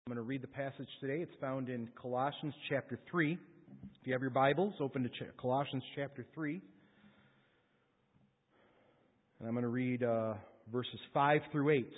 I'm going to read the passage today. It's found in Colossians chapter 3. If you have your Bibles, open to Colossians chapter 3. And I'm going to read verses 5 through 8.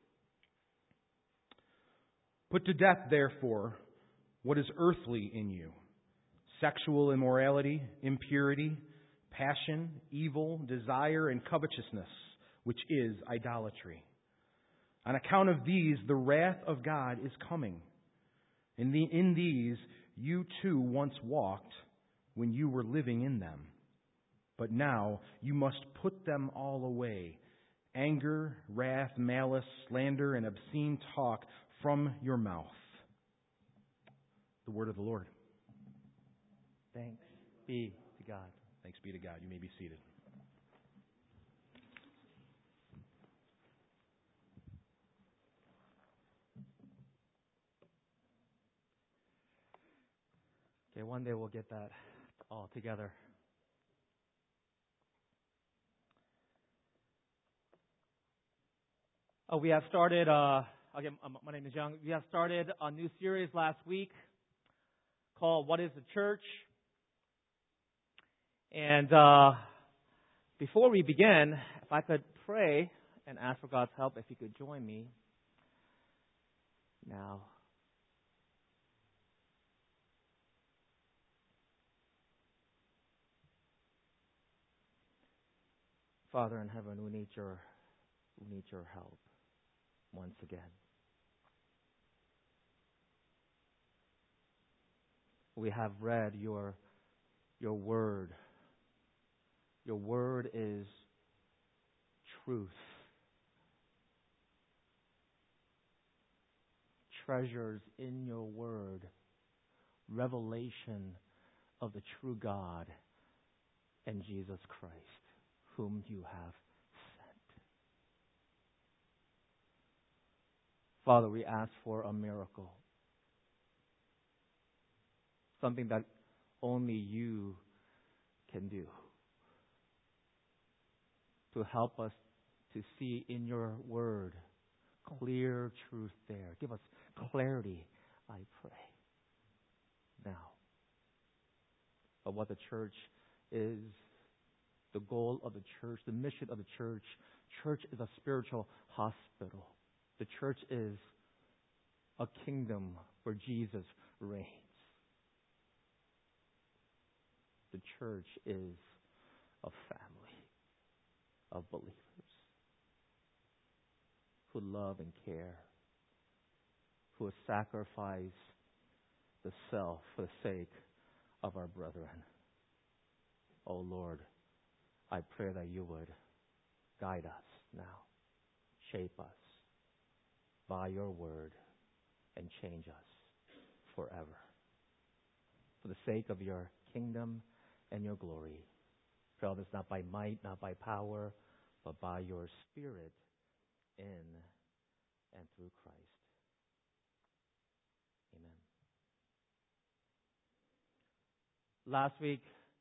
Put to death, therefore, what is earthly in you: sexual immorality, impurity, passion, evil, desire, and covetousness, which is idolatry. On account of these, the wrath of God is coming. In these, you too once walked when you were living in them. But now you must put them all away: anger, wrath, malice, slander, and obscene talk from your mouth. The word of the Lord. Thanks be to God. Thanks be to God. You may be seated. Okay, one day we'll get that all together. We have started, again, my name is Young. We have started a new series last week called What is the Church? And before we begin, if I could pray and ask for God's help, if you could join me now. Father in heaven, we need your help once again. We have read your word. Your word is truth. Treasures in your word, revelation of the true God and Jesus Christ, whom you have sent. Father, we ask for a miracle. Something that only you can do. To help us to see in your word clear truth there. Give us clarity, I pray. Now, of what the church is, the goal of the church, the mission of the church. Church is a spiritual hospital. The church is a kingdom where Jesus reigns. The church is a family of believers who love and care, who sacrifice the self for the sake of our brethren. Oh Lord, I pray that you would guide us now, shape us by your word, and change us forever. For the sake of your kingdom and your glory. Pray all this not by might, not by power, but by your Spirit in and through Christ. Amen. Last week,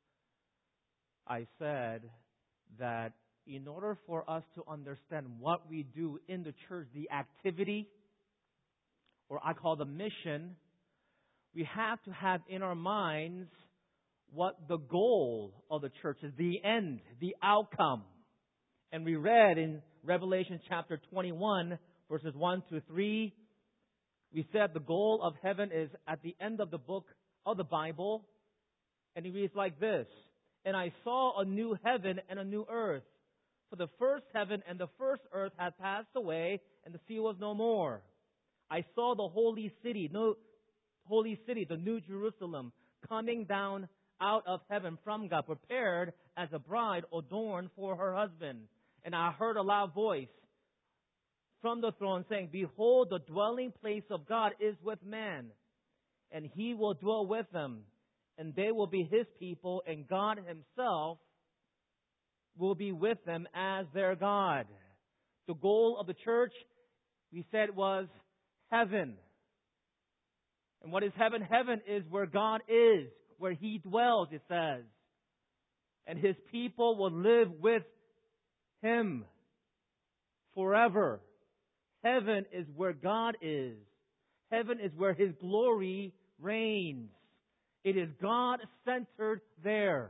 I said that in order for us to understand what we do in the church, the activity, or I call the mission, we have to have in our minds what the goal of the church is, the end, the outcome. And we read in Revelation chapter 21, verses 1 to 3, we said the goal of heaven is at the end of the book of the Bible, and it reads like this: "And I saw a new heaven and a new earth. For the first heaven and the first earth had passed away, and the sea was no more. I saw the holy city, the new Jerusalem, coming down out of heaven from God, prepared as a bride adorned for her husband. And I heard a loud voice from the throne saying, 'Behold, the dwelling place of God is with man, and he will dwell with them, and they will be his people, and God himself will be with them as their God.'" The goal of the church, we said, was heaven. And what is heaven? Heaven is where God is, where he dwells, it says. And his people will live with him forever. Heaven is where God is. Heaven is where His glory reigns. It is God-centered there.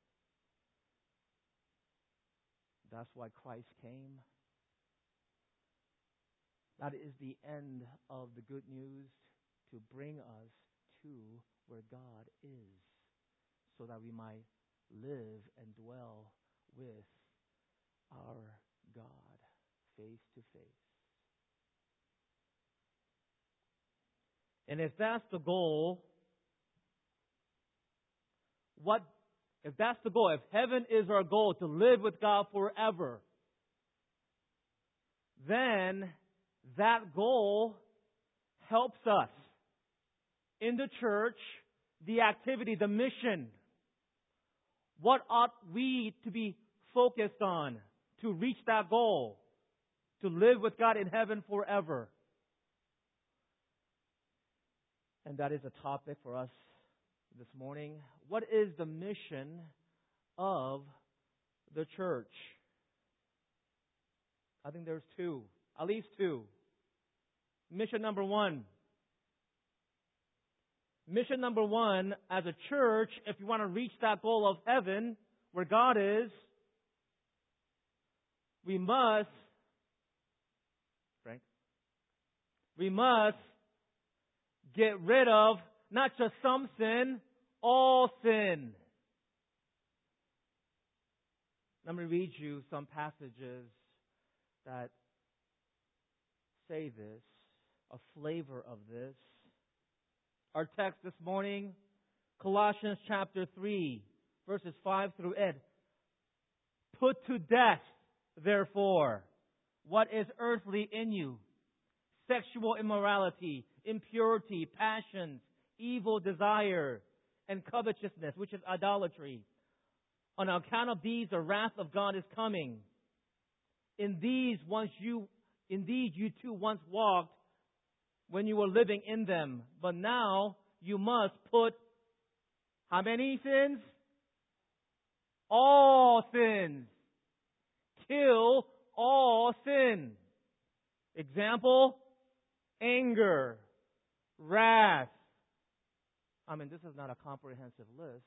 That's why Christ came. That is the end of the good news, to bring us to where God is, so that we might live and dwell with our God face to face. And if that's the goal, if heaven is our goal, to live with God forever, then that goal helps us in the church, the activity, the mission. What ought we to be focused on to reach that goal? To live with God in heaven forever. And that is a topic for us this morning. What is the mission of the church? I think there's two, at least two. Mission number one. Mission number one, as a church, if you want to reach that goal of heaven, where God is, we must get rid of not just some sin, all sin. Let me read you some passages that say this, a flavor of this. Our text this morning, Colossians chapter 3, verses 5 through 8. Put to death, therefore, what is earthly in you: sexual immorality, impurity, passions, evil desire, and covetousness, which is idolatry. On account of these, the wrath of God is coming. In these you too once walked when you were living in them. But now you must put how many sins? All sins. Kill all sin. Example, anger, wrath. This is not a comprehensive list.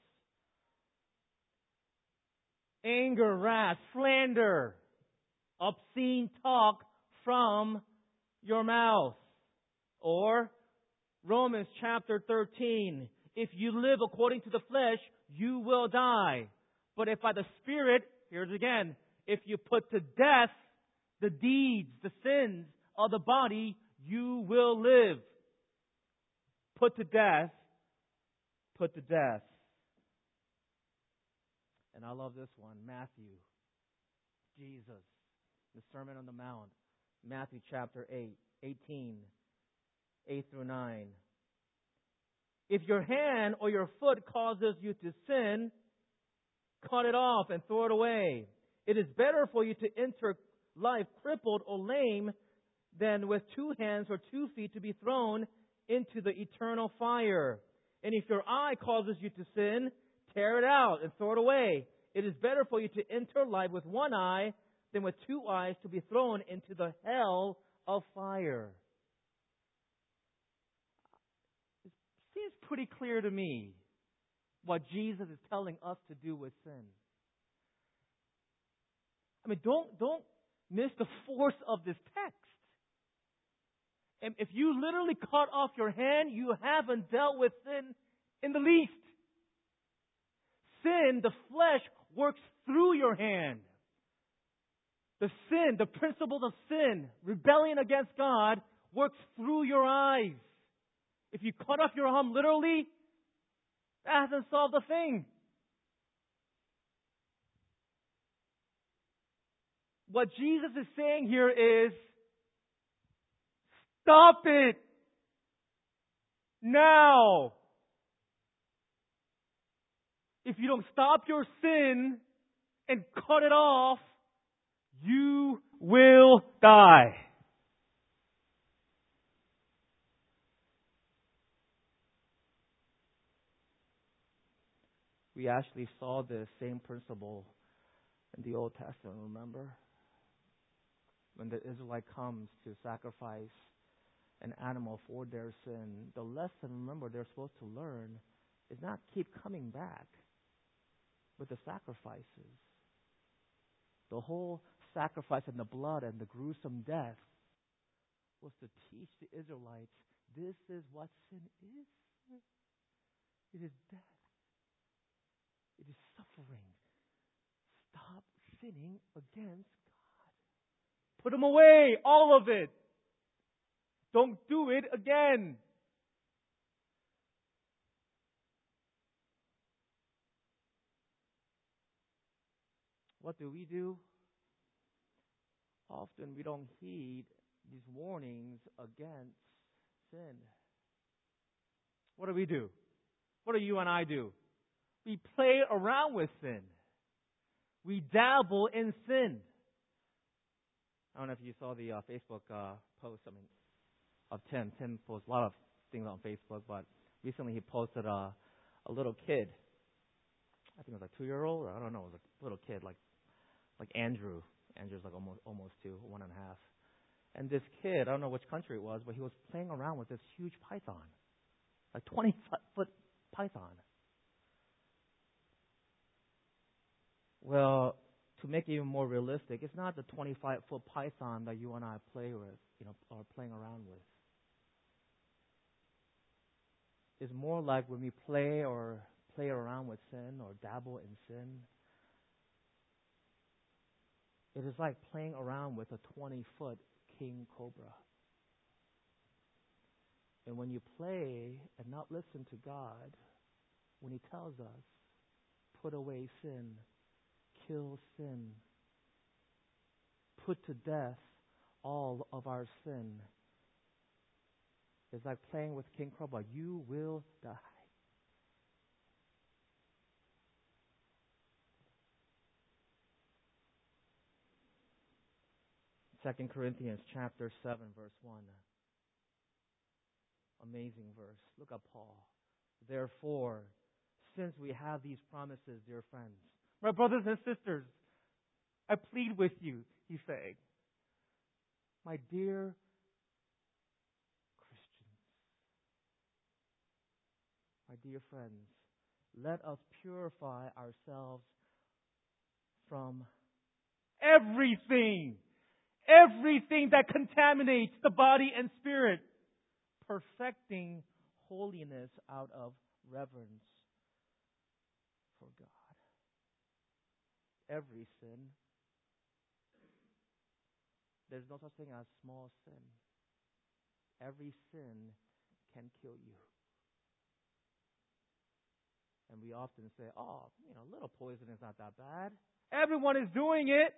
Anger, wrath, slander, obscene talk from your mouth. Or Romans chapter 13. If you live according to the flesh, you will die. But if by the Spirit, here's again, if you put to death the deeds, the sins of the body, you will live. Put to death. Put to death. And I love this one, Matthew. Jesus, the Sermon on the Mount. Matthew chapter 18, 8 through 9. If your hand or your foot causes you to sin, cut it off and throw it away. It is better for you to enter life crippled or lame than with 2 hands or 2 feet to be thrown into the eternal fire. And if your eye causes you to sin, tear it out and throw it away. It is better for you to enter life with 1 eye than with 2 eyes to be thrown into the hell of fire. It seems pretty clear to me what Jesus is telling us to do with sin. Don't miss the force of this text. And if you literally cut off your hand, you haven't dealt with sin in the least. Sin, the flesh, works through your hand. The sin, the principle of sin, rebellion against God, works through your eyes. If you cut off your arm literally, that hasn't solved a thing. What Jesus is saying here is, stop it now. If you don't stop your sin and cut it off, you will die. We actually saw the same principle in the Old Testament, remember? When the Israelite comes to sacrifice an animal for their sin, the lesson, remember, they're supposed to learn is not keep coming back with the sacrifices. The whole sacrifice and the blood and the gruesome death was to teach the Israelites, this is what sin is. It is death. It is suffering. Stop sinning against God. Put them away, all of it. Don't do it again. What do? Often we don't heed these warnings against sin. What do? What do you and I do? We play around with sin. We dabble in sin. I don't know if you saw the Facebook post, of Tim. Tim posts a lot of things on Facebook, but recently he posted a little kid. I think it was a 2-year-old, or I don't know, it was a little kid, like Andrew. Andrew's like almost 2, 1.5. And this kid, I don't know which country it was, but he was playing around with this huge python, like 20-foot python. Well, to make it even more realistic, it's not the 25-foot python that you and I play with, or playing around with. It's more like when we play around with sin or dabble in sin. It is like playing around with a 20-foot king cobra. And when you play and not listen to God, when He tells us, put away sin, kill sin, put to death all of our sin, it's like playing with King Cobra. You will die. 2 Corinthians chapter 7, verse 1. Amazing verse. Look at Paul. Therefore, since we have these promises, dear friends, my brothers and sisters, I plead with you, he's saying, my dear Christians, my dear friends, let us purify ourselves from everything that contaminates the body and spirit, perfecting holiness out of reverence for God. Every sin. There's no such thing as small sin. Every sin can kill you. And we often say, little poison is not that bad. Everyone is doing it.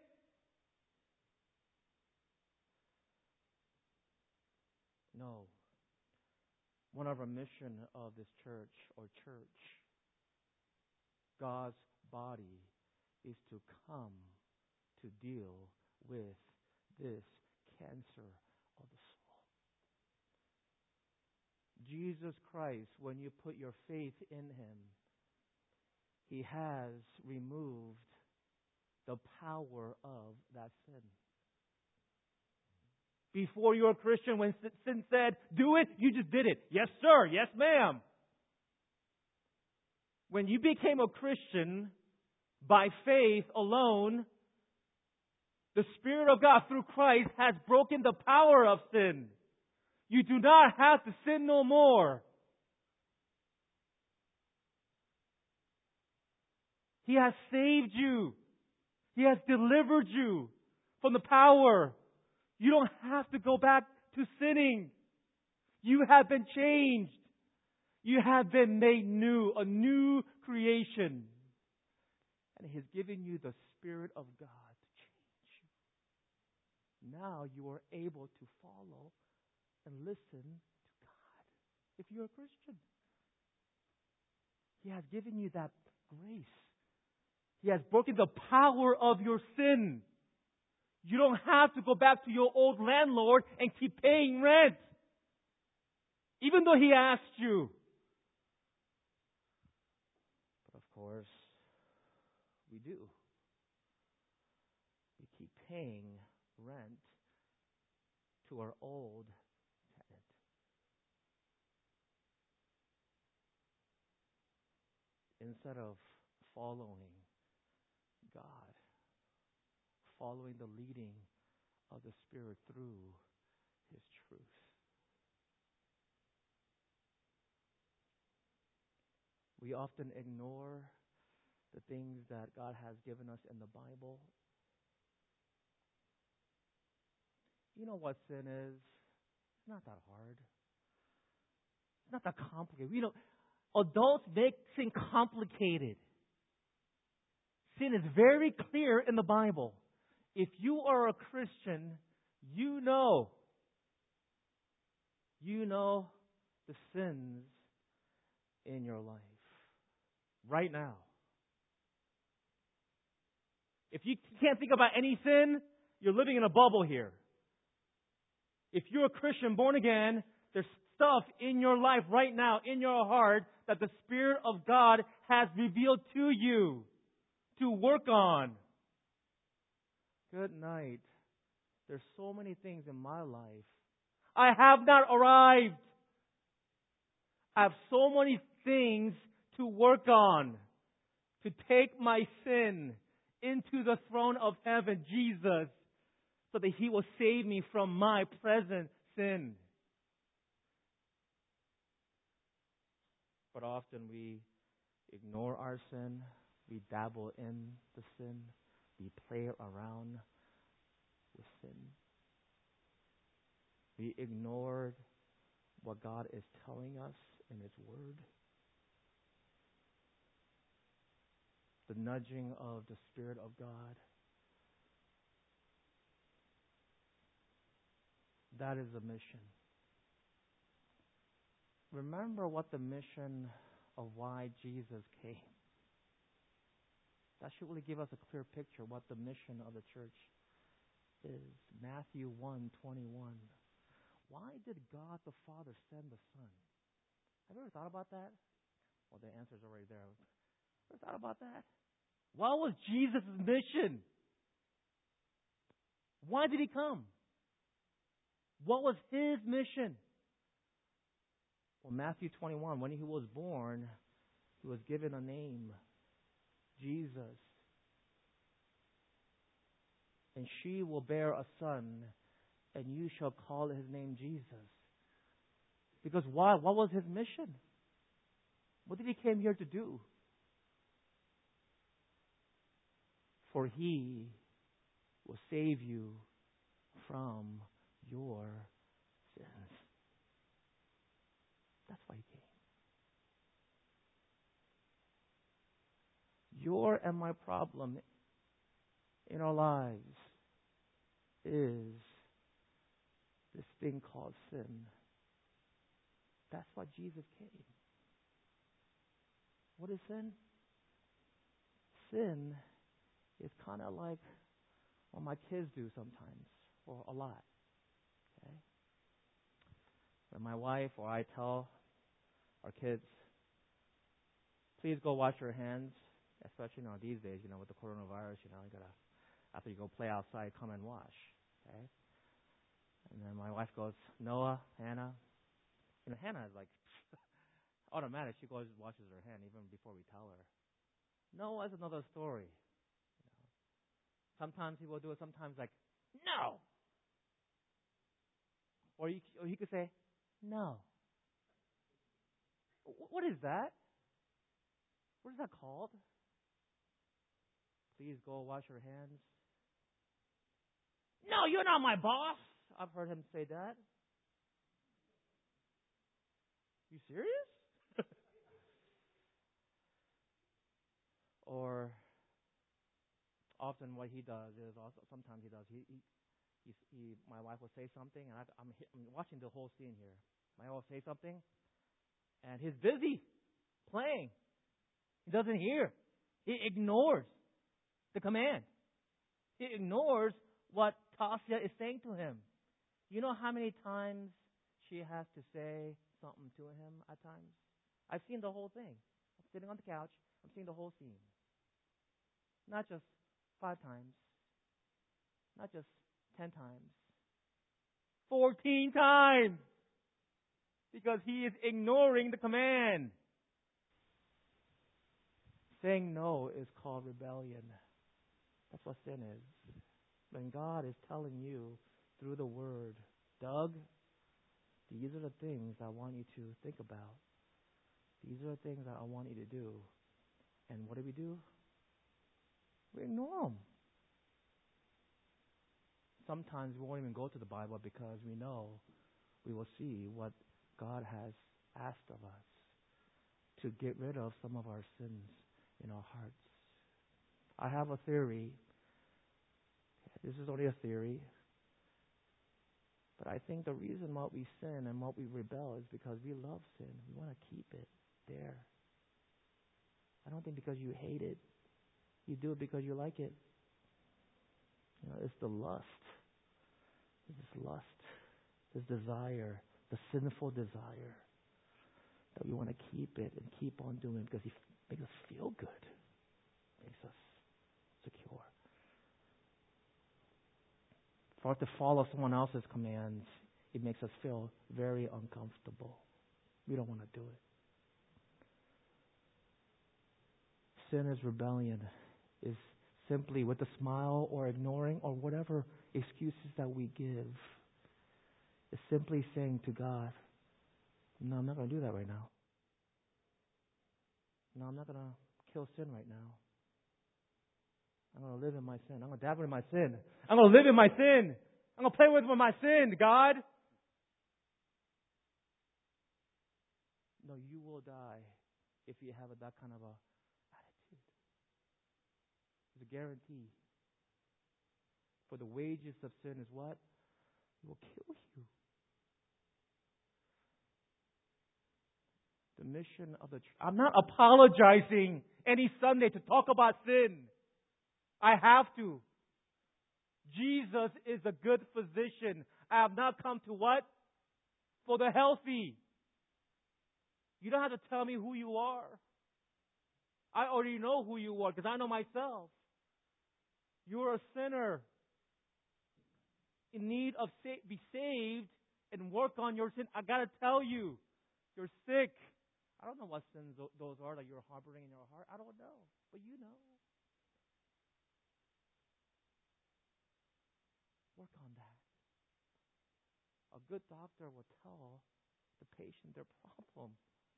No. One of our mission of this church, God's body, is to come to deal with this cancer of the soul. Jesus Christ, when you put your faith in Him, He has removed the power of that sin. Before you were a Christian, when sin said, do it, you just did it. Yes, sir. Yes, ma'am. When you became a Christian by faith alone, the Spirit of God through Christ has broken the power of sin. You do not have to sin no more. He has saved you. He has delivered you from the power. You don't have to go back to sinning. You have been changed. You have been made new, a new creation. And He's given you the Spirit of God to change you. Now you are able to follow and listen to God if you're a Christian. He has given you that grace. He has broken the power of your sin. You don't have to go back to your old landlord and keep paying rent, even though he asked you. But of course, we do. We keep paying rent to our old tenant. instead of following God, following the leading of the Spirit through His truth. We often ignore the things that God has given us in the Bible. You know what sin is? It's not that hard. It's not that complicated. Adults make sin complicated. Sin is very clear in the Bible. If you are a Christian, you know the sins in your life right now. If you can't think about any sin, you're living in a bubble here. If you're a Christian born again, there's stuff in your life right now, in your heart, that the Spirit of God has revealed to you to work on. Good night. There's so many things in my life. I have not arrived. I have so many things to work on, to take my sin into the throne of heaven, Jesus, so that He will save me from my present sin. But often we ignore our sin, we dabble in the sin, we play around with sin. We ignored what God is telling us in His Word. The nudging of the Spirit of God. That is the mission. Remember what the mission of why Jesus came. That should really give us a clear picture of what the mission of the church is. Matthew 1:21. Why did God the Father send the Son? Have you ever thought about that? Well, the answer's already there. Ever thought about that? What was Jesus' mission? Why did He come? What was His mission? Well, Matthew 21, when He was born, He was given a name, Jesus. And she will bear a son, and you shall call His name Jesus. Because why? What was His mission? What did He came here to do? For He will save you from your sins. That's why He came. Your and my problem in our lives is this thing called sin. That's why Jesus came. What is sin? Sin is kind of like what my kids do sometimes, or a lot. Okay? When my wife or I tell our kids, please go wash your hands, especially these days, with the coronavirus, you gotta, after you go play outside, come and wash. Okay? And then my wife goes, Noah, Hannah. Hannah is like automatic. She goes washes her hand even before we tell her. Noah's another story. Sometimes he will do it. Sometimes like, no. Or he could say, no. What is that? What is that called? Please go wash your hands. No, you're not my boss. I've heard him say that. You serious? Or often what he does is also sometimes he does. My wife will say something, and I'm watching the whole scene here. My wife will say something, and he's busy playing. He doesn't hear. He ignores the command. He ignores what Tasia is saying to him. You know how many times she has to say something to him at times? I've seen the whole thing. I'm sitting on the couch. I'm seeing the whole scene. Not just 5 times. Not just 10 times. 14 times. Because he is ignoring the command. Saying no is called rebellion. That's what sin is. When God is telling you through the Word, Doug, these are the things I want you to think about. These are the things that I want you to do. And what do? We ignore them. Sometimes we won't even go to the Bible because we know we will see what God has asked of us to get rid of some of our sins in our hearts. I have a theory. This is only a theory. But I think the reason why we sin and why we rebel is because we love sin. We want to keep it there. I don't think because you hate it. You do it because you like it. You know, it's the lust. It's this lust, this desire, the sinful desire that we want to keep it and keep on doing it because it makes us feel good. Makes us secure. For us to follow someone else's commands, it makes us feel very uncomfortable. We don't want to do it. Sin is rebellion, is simply with a smile or ignoring or whatever excuses that we give. It's simply saying to God, no, I'm not going to do that right now. No, I'm not going to kill sin right now. I'm going to live in my sin. I'm going to dabble in my sin. I'm going to live in my sin. I'm going to play with my sin, God. No, you will die if you have that kind of a attitude. It's a guarantee. For the wages of sin is what? It will kill you. The mission of the church. I'm not apologizing any Sunday to talk about sin. I have to. Jesus is a good physician. I have not come to what? For the healthy. You don't have to tell me who you are. I already know who you are because I know myself. You're a sinner in need of be saved and work on your sin. I got to tell you, you're sick. I don't know what sins those are that you're harboring in your heart. I don't know, but you know. Work on that. A good doctor will tell the patient their problem.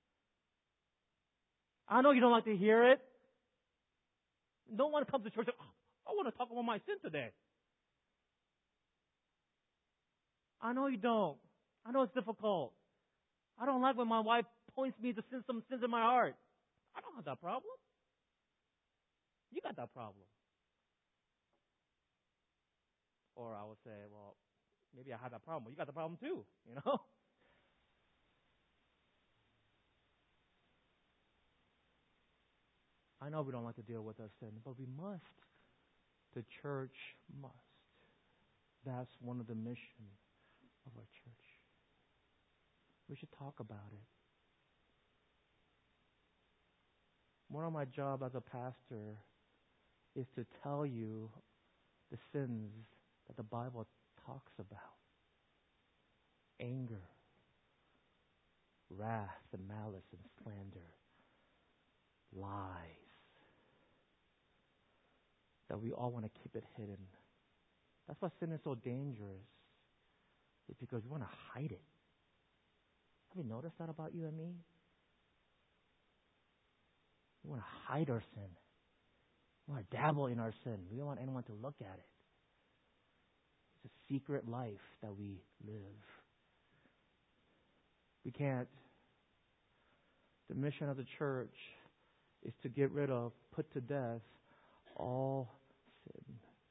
I know you don't like to hear it. No one comes to church and says, I want to talk about my sin today. I know you don't. I know it's difficult. I don't like when my wife points me to some sins in my heart. I don't have that problem. You got that problem. Or I would say, well, maybe I have that problem. Well, you got the problem too, you know? I know we don't like to deal with our sin, but we must. The church must. That's one of the missions of our church. We should talk about it. One of my job as a pastor is to tell you the sins that the Bible talks about. Anger, wrath, and malice, and slander, lies. That we all want to keep it hidden. That's why sin is so dangerous. It's because we want to hide it. Have you noticed that about you and me? We want to hide our sin. We want to dabble in our sin. We don't want anyone to look at it. It's a secret life that we live. We can't. The mission of the church is to get rid of, put to death, all sin.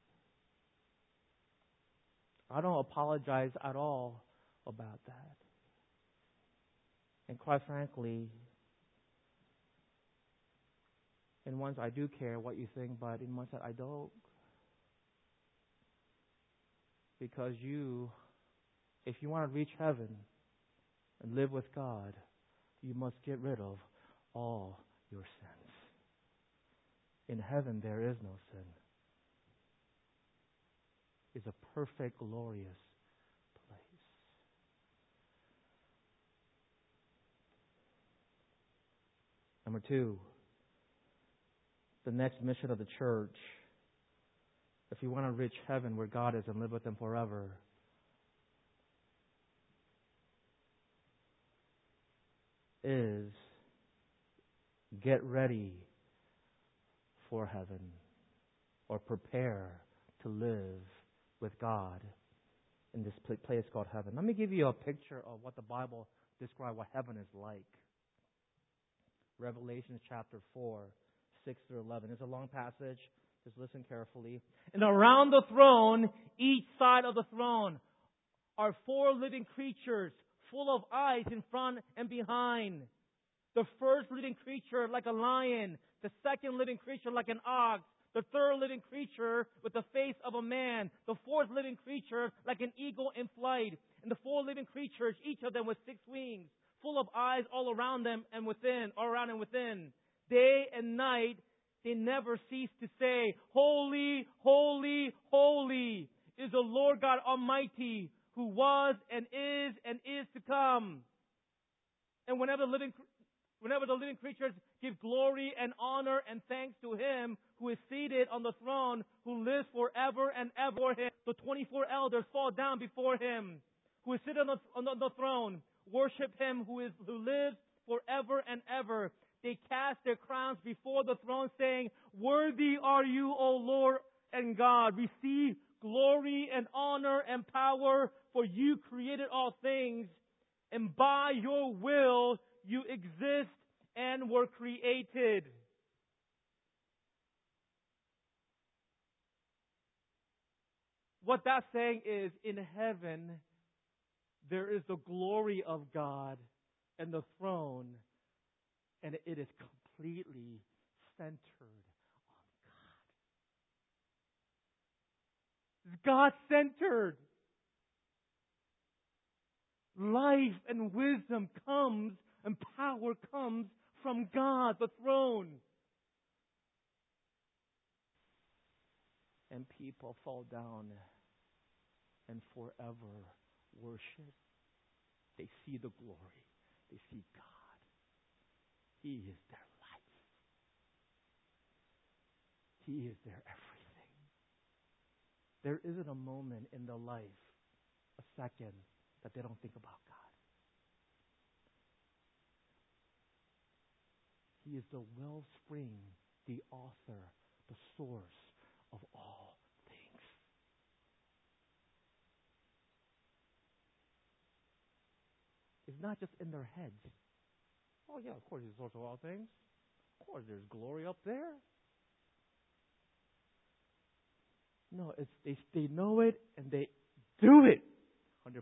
I don't apologize at all about that. And quite frankly, in ones I do care what you think, but in ones that I don't. Because if you want to reach heaven and live with God, you must get rid of all your sins. In heaven, there is no sin. It's a perfect, glorious place. Number 2, the next mission of the church, if you want to reach heaven where God is and live with Him forever, is get ready for heaven, or prepare to live with God in this place called heaven. Let me give you a picture of what the Bible describes what heaven is like. Revelation chapter 4, 6 through 11. It's a long passage. Just listen carefully. And around the throne, each side of the throne, are 4 living creatures full of eyes in front and behind. The first living creature like a lion, the second living creature like an ox, the third living creature with the face of a man, the fourth living creature like an eagle in flight, and the 4 living creatures, each of them with 6 wings, full of eyes all around them and within, all around and within. Day and night, they never cease to say, Holy, holy, holy is the Lord God Almighty, who was and is to come. And whenever the living creatures give glory and honor and thanks to Him who is seated on the throne, who lives forever and ever, the 24 elders fall down before Him, who is seated on the throne, worship Him who lives forever and ever. They cast their crowns before the throne, saying, Worthy are you, O Lord and God. Receive glory and honor and power, for you created all things, and by your will you exist and were created. What that's saying is, in heaven, there is the glory of God and the throne, and it is completely centered on God. It's God-centered. Life and wisdom comes, and power comes from God, the throne. And people fall down and forever worship. They see the glory. They see God. He is their life. He is their everything. There isn't a moment in their life, a second, that they don't think about God. He is the wellspring, the author, the source of all things. It's not just in their heads. Oh yeah, of course He's the source of all things. Of course there's glory up there. No, it's they know it and they do it 100%.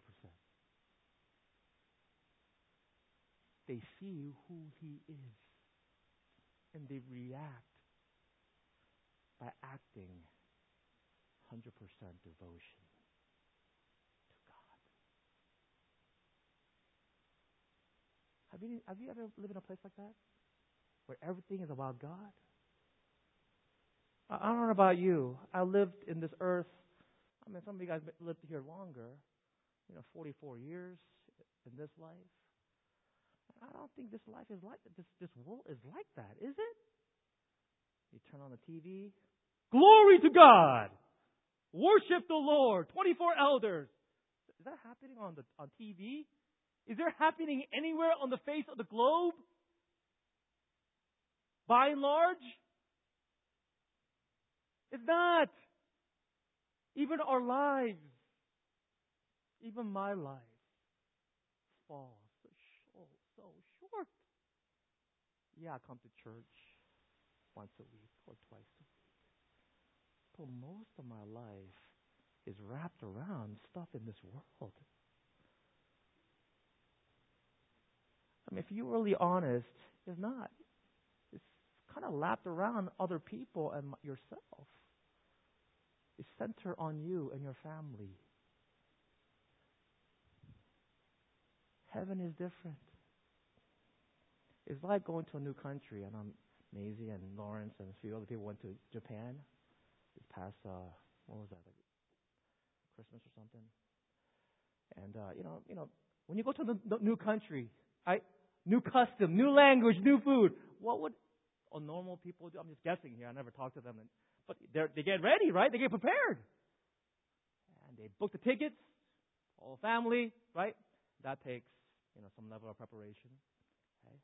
They see who He is and they react by acting 100% devotion to God. Have you ever lived in a place like that? Where everything is about God? I don't know about you. I lived in this earth. I mean, some of you guys lived here longer. 44 years in this life. I don't think this life is like that. This world is like that, is it? You turn on the TV. Glory to God! Worship the Lord. 24 elders. Is that happening on TV? Is there happening anywhere on the face of the globe? By and large? It's not. Even our lives, even my life, falls so short. Yeah, I come to church once a week or twice a week. But most of my life is wrapped around stuff in this world. I mean, if you're really honest, it's not. It's kind of lapped around other people and yourself. It's centered on you and your family. Heaven is different. It's like going to a new country, and Maisie and Lawrence and a few other people went to Japan this past, what was that, like Christmas or something? And, when you go to the new country, new custom, new language, new food, what would or normal people do? I'm just guessing here. I never talked to them. But they get ready, right? They get prepared. And they book the tickets, whole family, right? That takes, some level of preparation. Okay?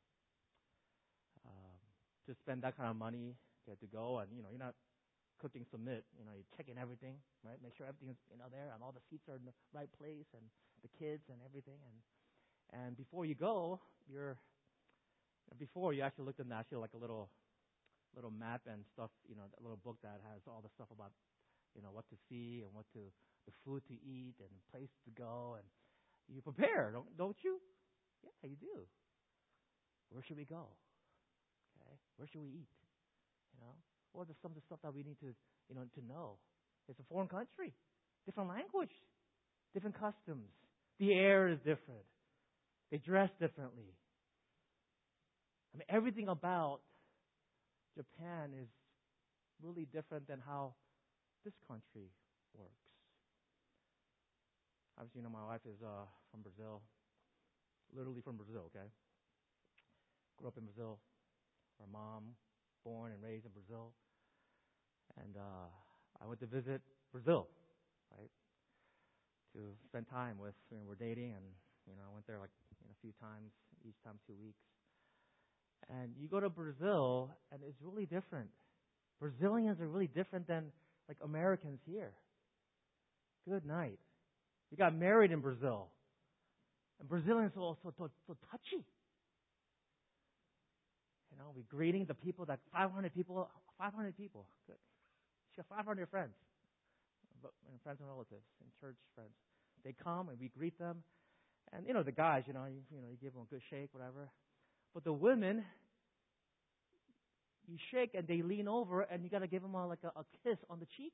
To spend that kind of money, you have to go, and, you're not cooking submit. You're checking everything, right? Make sure everything's, there, and all the seats are in the right place, and the kids and everything. And before you go, before you actually looked at like a little map and stuff, that little book that has all the stuff about, what to see and the food to eat and place to go, and you prepare, don't you? Yeah, you do. Where should we go? Okay, where should we eat? What are some of the stuff that we need to, to know? It's a foreign country, different language, different customs. The air is different. They dress differently. I mean, everything about Japan is really different than how this country works. Obviously, my wife is from Brazil, literally from Brazil, okay? Grew up in Brazil. Her mom, born and raised in Brazil. And I went to visit Brazil, right, to spend time with, we're dating, and, I went there a few times, each time 2 weeks. And you go to Brazil, and it's really different. Brazilians are really different than, Americans here. Good night. We got married in Brazil. And Brazilians are also so touchy. We're greeting the people, 500 people. Good. She has 500 friends. Friends and relatives and church friends. They come, and we greet them. And, the guys, you give them a good shake, whatever. But the women, you shake and they lean over, and you got to give them a kiss on the cheek,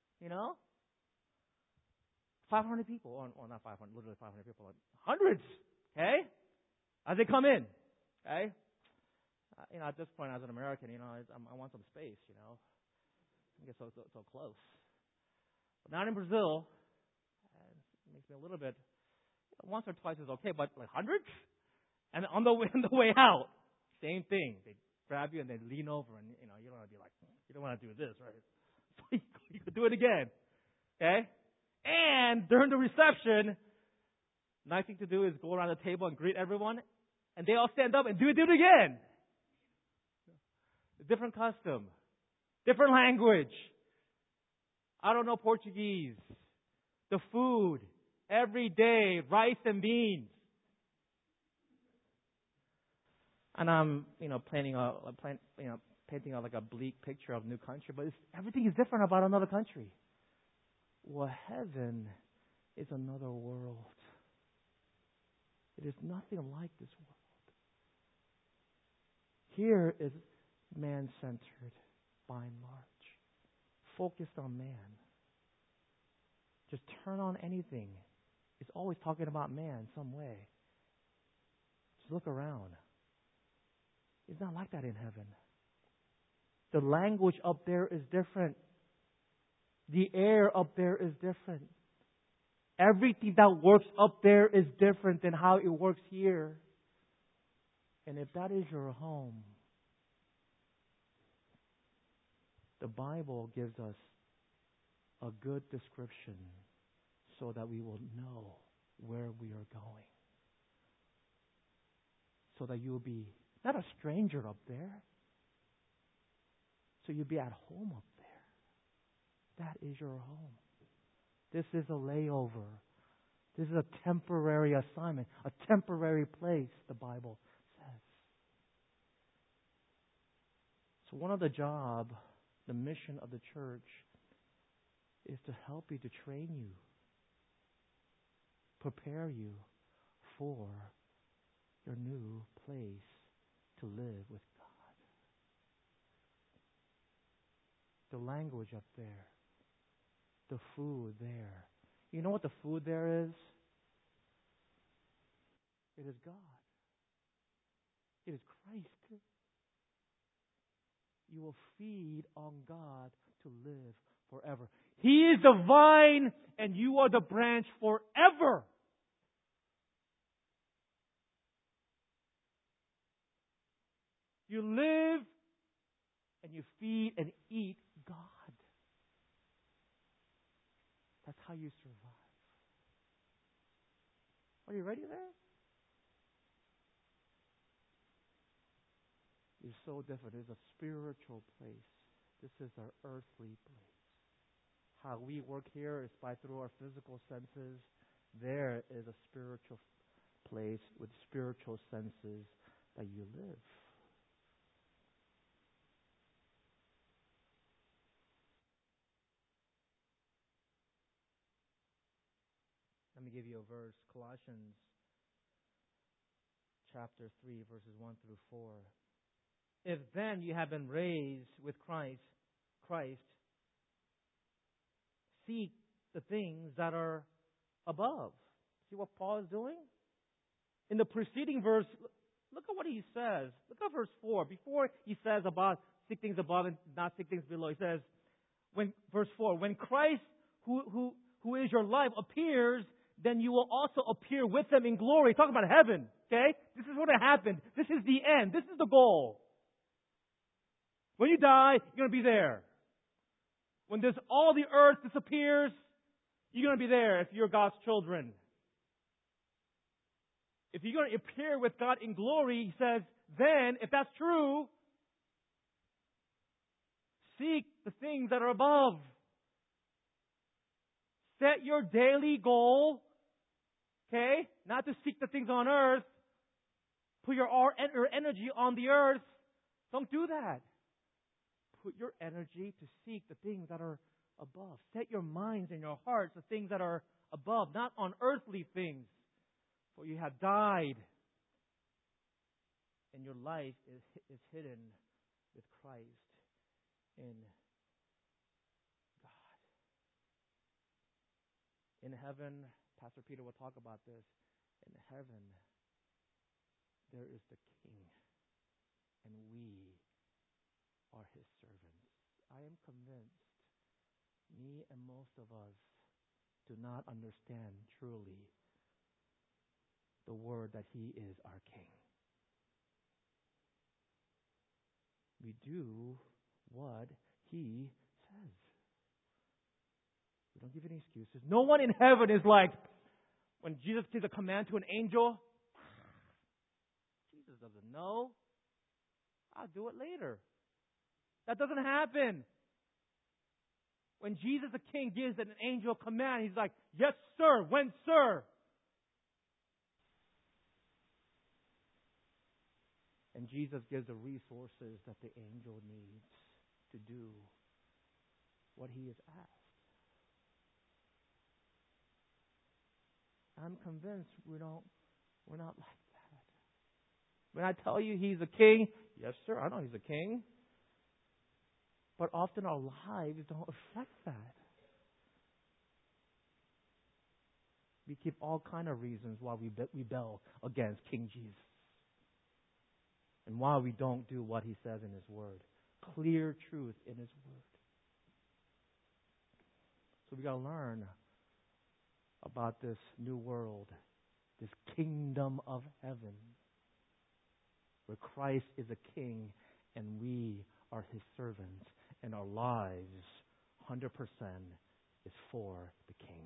500 people, or not 500, literally 500 people, hundreds, okay? As they come in, okay? At this point, as an American, I want some space, I get so close. But not in Brazil. It makes me a little bit. Once or twice is okay, but hundreds. And on the way out, same thing. They grab you and they lean over, and you don't want to be you don't want to do this, right? So you could do it again, okay? And during the reception, nice thing to do is go around the table and greet everyone, and they all stand up and do it again. A different custom, different language. I don't know Portuguese. The food, every day, rice and beans. And I'm, painting out a bleak picture of a new country, but everything is different about another country. Well, heaven is another world. It is nothing like this world. Here is man-centered, by and large, focused on man. Just turn on anything. It's always talking about man some way. Just look around. It's not like that in heaven. The language up there is different. The air up there is different. Everything that works up there is different than how it works here. And if that is your home, the Bible gives us a good description so that we will know where we are going. So that you will be not a stranger up there. So you'll be at home up there. That is your home. This is a layover. This is a temporary assignment, a temporary place, the Bible says. So one of the job, the mission of the church, is to help you, to train you, prepare you for your new place to live with God. The language up there, the food there. You know what the food there is? It is God. It is Christ. You will feed on God to live forever. He is the vine and you are the branch forever. You live and you feed and eat God. That's how you survive. Are you ready there? It's so different. It's a spiritual place. This is our earthly place. How we work here is by through our physical senses. There is a spiritual place with spiritual senses that you live. Let me give you a verse, Colossians chapter 3, verses 1 through 4. If then you have been raised with Christ, seek the things that are above. See what Paul is doing? In the preceding verse, look at what he says. Look at verse 4. Before he says about seek things above and not seek things below, he says, verse 4, when Christ, who is your life, appears, then you will also appear with Him in glory. Talking about heaven, okay? This is what happened. This is the end. This is the goal. When you die, you're going to be there. When all the earth disappears, you're going to be there if you're God's children. If you're going to appear with God in glory, he says, then, if that's true, seek the things that are above. Set your daily goal, okay? Not to seek the things on earth. Put your energy on the earth. Don't do that. Put your energy to seek the things that are above. Set your minds and your hearts the things that are above, not on earthly things. For you have died, and your life is hidden with Christ in God. In heaven, Pastor Peter will talk about this. In heaven, there is the King, and we are His servants. I am convinced me and most of us do not understand truly the word that He is our King. We do what He says. We don't give any excuses. No one in heaven is like, when Jesus gives a command to an angel, Jesus doesn't know. I'll do it later. That doesn't happen. When Jesus the King gives an angel a command, He's like, yes, sir. When, sir? And Jesus gives the resources that the angel needs to do what he is asked. I'm convinced we're not like that. When I tell you He's a king, yes, sir, I know He's a king. But often our lives don't reflect that. We keep all kind of reasons why we rebel against King Jesus. And why we don't do what He says in His Word. Clear truth in His Word. So we got to learn about this new world, this kingdom of heaven, where Christ is a king and we are His servants, and our lives, 100%, is for the King.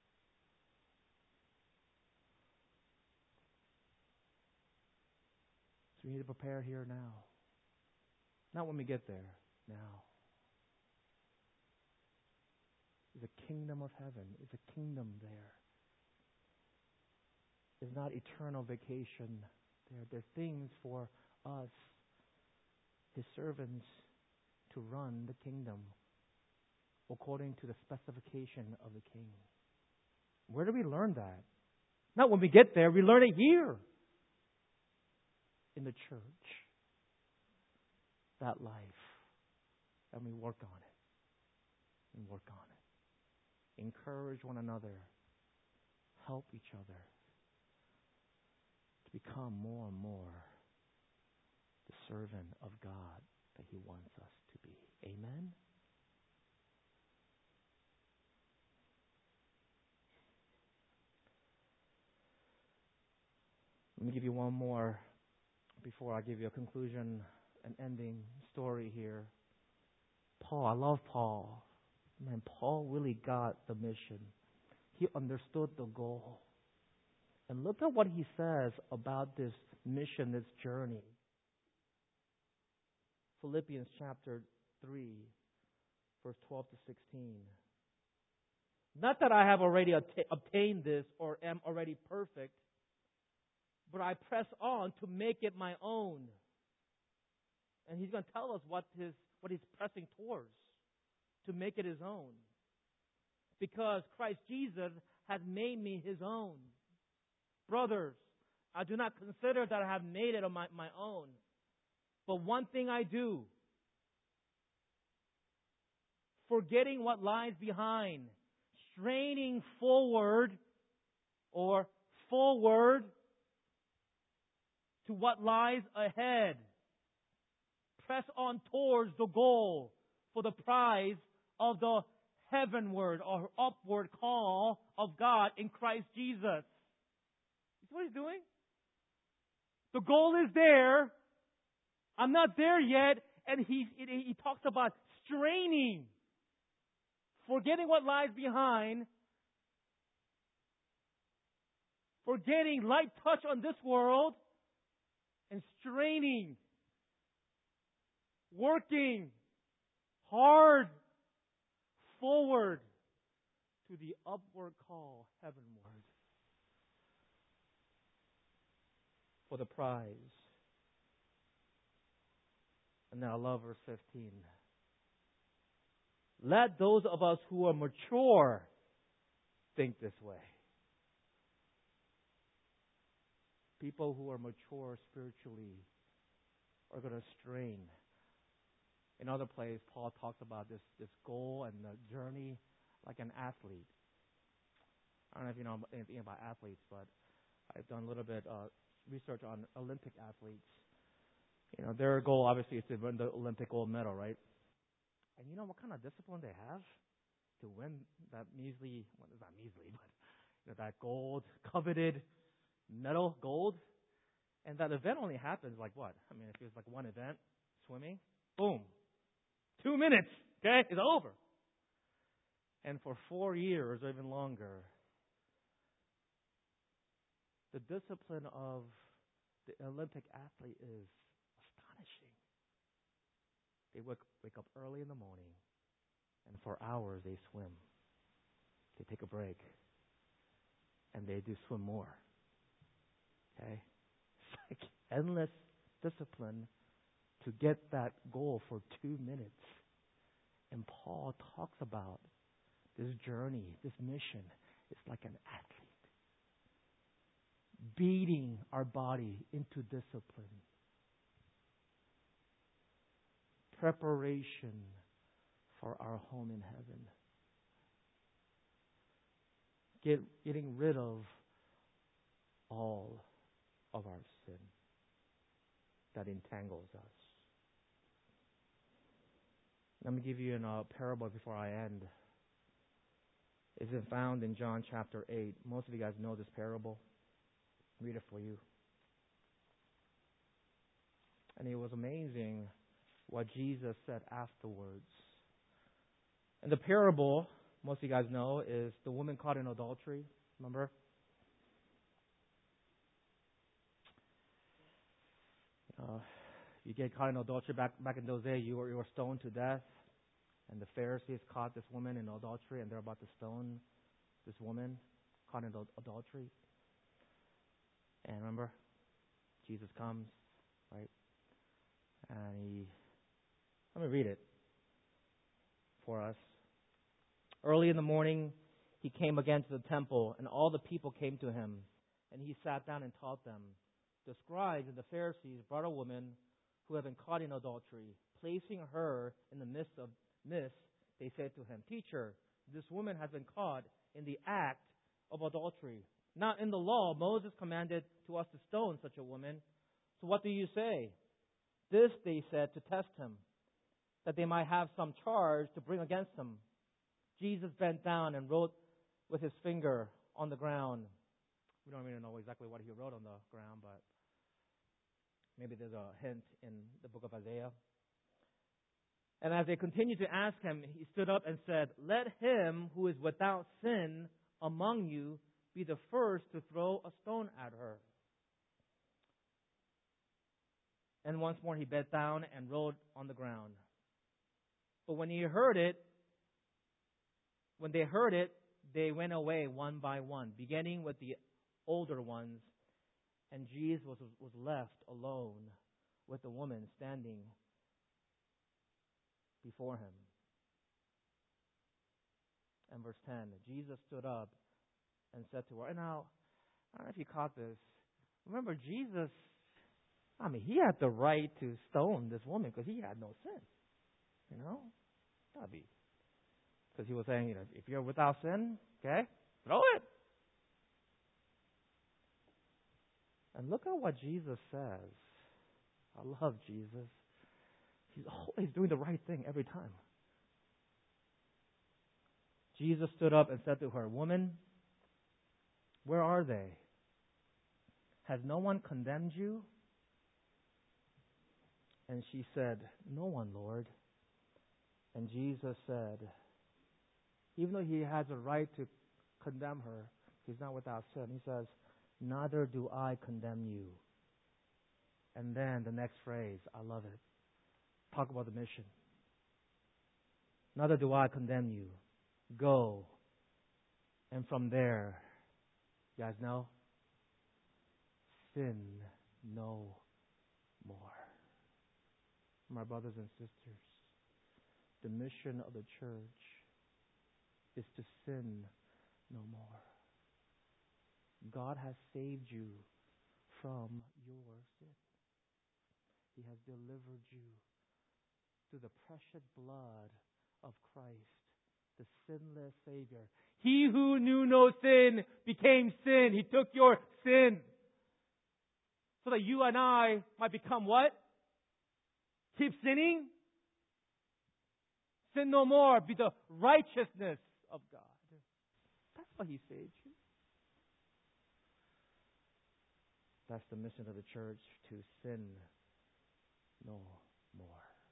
So we need to prepare here now. Not when we get there, now. There's a kingdom of heaven. It's a kingdom there. It's not eternal vacation there. There are things for us, His servants, to run the kingdom according to the specification of the King. Where do we learn that? Not when we get there. We learn it here in the church. That life. And we work on it. And work on it. Encourage one another. Help each other to become more and more the servant of God that He wants us to be. Amen? Let me give you one more before I give you a conclusion, an ending story here. Paul, I love Paul. Man, Paul really got the mission. He understood the goal. And look at what he says about this mission, this journey. Philippians chapter 3, verse 12 to 16. Not that I have already obtained this or am already perfect, but I press on to make it my own. And he's going to tell us what he's pressing towards, to make it his own. Because Christ Jesus has made me his own. Brothers, I do not consider that I have made it on my own. But one thing I do, forgetting what lies behind, straining forward to what lies ahead. Press on towards the goal for the prize of the heavenward or upward call of God in Christ Jesus. You see what he's doing? The goal is there. I'm not there yet. And he talks about straining. Forgetting what lies behind. Forgetting light touch on this world. And straining. Working hard forward to the upward call heavenward for the prize. And then I love verse 15. Let those of us who are mature think this way. People who are mature spiritually are going to strain. In other places, Paul talks about this goal and the journey like an athlete. I don't know if you know anything about athletes, but I've done a little bit of research on Olympic athletes. You know, their goal obviously is to win the Olympic gold medal, right? And you know what kind of discipline they have to win that measly, well, it's not measly, but you know, that gold, coveted medal, gold. And that event only happens like what? I mean, if it was like one event, swimming, boom. 2 minutes, okay? It's over. And for 4 years or even longer, the discipline of the Olympic athlete is astonishing. They wake up early in the morning, and for hours they swim. They take a break, and they do swim more. Okay? It's like endless discipline to get that goal for 2 minutes. And Paul talks about this journey, this mission. It's like an athlete. Beating our body into discipline. Preparation for our home in heaven. Getting rid of all of our sin that entangles us. Let me give you a parable before I end. It's found in John chapter 8. Most of you guys know this parable. Read it for you. And it was amazing what Jesus said afterwards. And the parable, most of you guys know, is the woman caught in adultery. Remember? You get caught in adultery back in those days, you were stoned to death. And the Pharisees caught this woman in adultery, and they're about to stone this woman caught in adultery. And remember, Jesus comes, right? And let me read it for us. Early in the morning, he came again to the temple, and all the people came to him. And he sat down and taught them. The scribes and the Pharisees brought a woman who had been caught in adultery. Placing her in the midst, they said to him, Teacher, this woman has been caught in the act of adultery. Now in the law, Moses commanded to us to stone such a woman. So what do you say? This they said to test him, that they might have some charge to bring against him. Jesus bent down and wrote with his finger on the ground. We don't really know exactly what he wrote on the ground, but maybe there's a hint in the book of Isaiah. And as they continued to ask him, he stood up and said, "Let him who is without sin among you be the first to throw a stone at her." And once more he bent down and rolled on the ground. But when they heard it, they went away one by one, beginning with the older ones, and Jesus was left alone with the woman standing before him. And verse 10, Jesus stood up and said to her, and now, I don't know if you caught this. Remember, Jesus, he had the right to stone this woman because he had no sin. You know? That'd be. Because he was saying, if you're without sin, okay, throw it. And look at what Jesus says. I love Jesus. He's always doing the right thing every time. Jesus stood up and said to her, "Woman, where are they? Has no one condemned you?" And she said, "No one, Lord." And Jesus said, even though he has a right to condemn her, he's not without sin. He says, "Neither do I condemn you." And then the next phrase, I love it. Talk about the mission. "Neither do I condemn you. Go." And from there, you guys know, sin no more. My brothers and sisters, the mission of the church is to sin no more. God has saved you from your sin. He has delivered you through the precious blood of Christ, the sinless Savior. He who knew no sin became sin. He took your sin so that you and I might become what? Keep sinning? Sin no more. Be the righteousness of God. That's why He saved you. That's the mission of the church, to sin no more.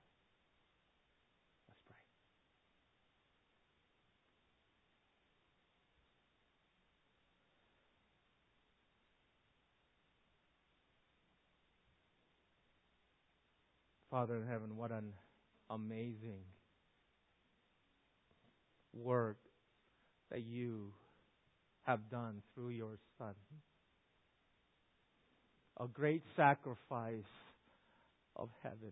Let's pray. Father in heaven, what an amazing work that you have done through your Son. A great sacrifice of heaven,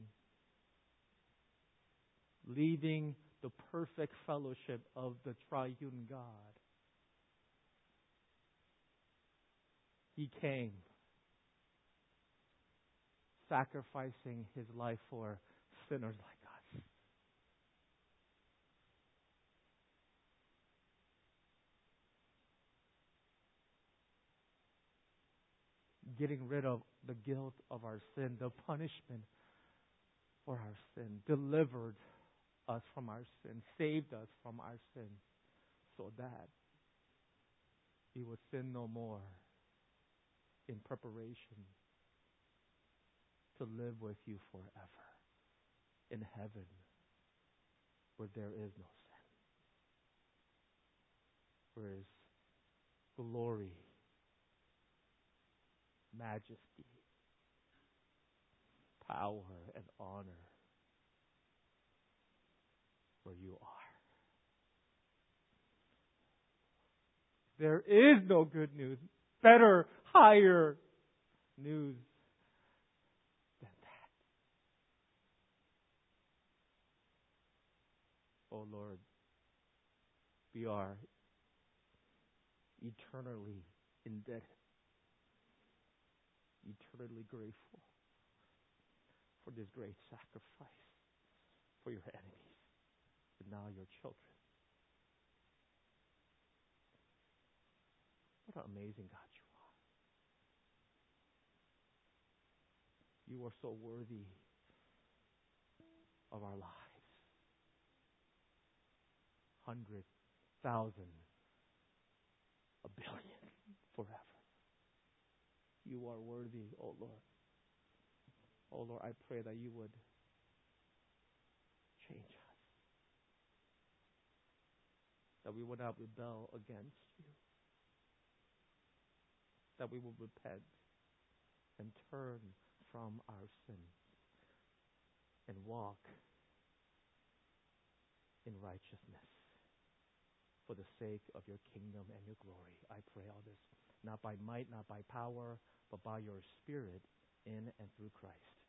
leaving the perfect fellowship of the triune God. He came, sacrificing His life for sinners like us. Getting rid of the guilt of our sin, the punishment for our sin, delivered us from our sin, saved us from our sin, so that we would sin no more in preparation to live with you forever in heaven where there is no sin, where is glory, majesty, power, and honor, where you are. There is no good news, better, higher news than that. Oh Lord, we are eternally indebted, eternally grateful for this great sacrifice for your enemies, and now your children. What an amazing God you are. You are so worthy of our lives. 100,000, a billion, forever. You are worthy, oh Lord. Oh Lord, I pray that you would change us. That we will not rebel against you. That we will repent and turn from our sins and walk in righteousness for the sake of your kingdom and your glory. I pray all this, not by might, not by power, but by your Spirit in and through Christ.